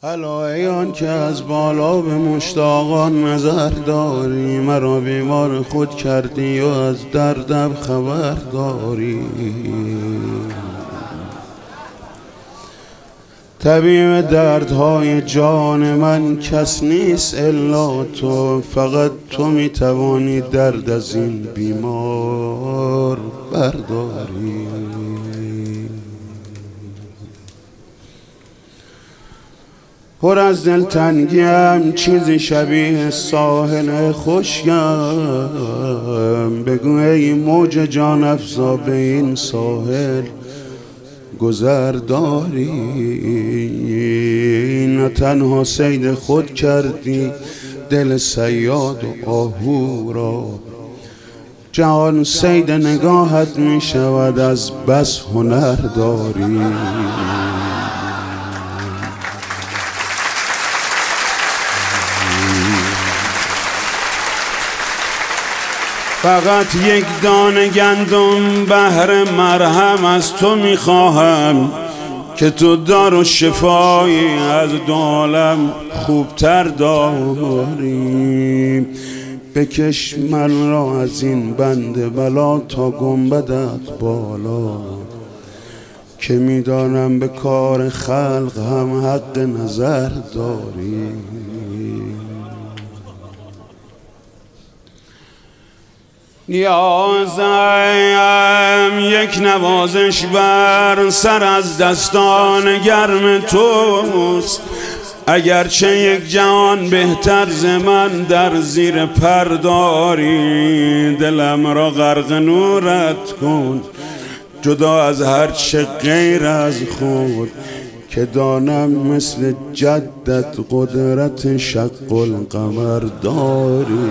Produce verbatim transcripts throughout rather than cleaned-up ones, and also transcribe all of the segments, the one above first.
علایان که از بالا به مشتاقان نظر داری، مرا بیمار خود کردی و از دردم خبر داری. طبیب دردهای جان من کس نیست الا تو، فقط تو میتوانی درد از این بیمار برداری. پر از دلتنگیم چیزی شبیه ساحل خشکم، بگو ای موج جان افزا به این ساحل گذر داری. نه تنها صید خود کردی دل صیاد و آهو را، جهان صید نگاهت می شود از بس هنر داری. فقط یک دانه گندم بهر مرهم از تو میخواهم، که تو دار و شفایی از دو عالم خوبتر داری. بکش من را از این بند بلا تا گنبدت بالا، که میدانم به کار خلق هم حق نظر داری. نیازم یک نوازش بر سر از دستان گرم توست، اگرچه یک جهان بهتر ز من در زیر پر داری. دلم را غرق نورت کن جدا از هر چه غیر از خود، که دانم مثل جدت قدرت شق القمر داری.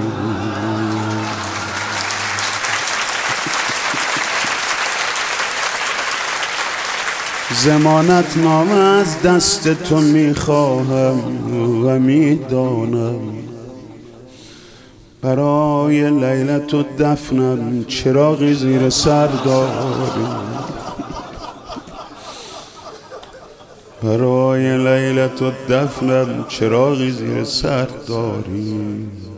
ضمانت نامه از دست تو میخواهم و میدانم، برای لیلت و دفنم چراغی زیر سر داری. برای لیلت و دفنم چراغی زیر سر داری.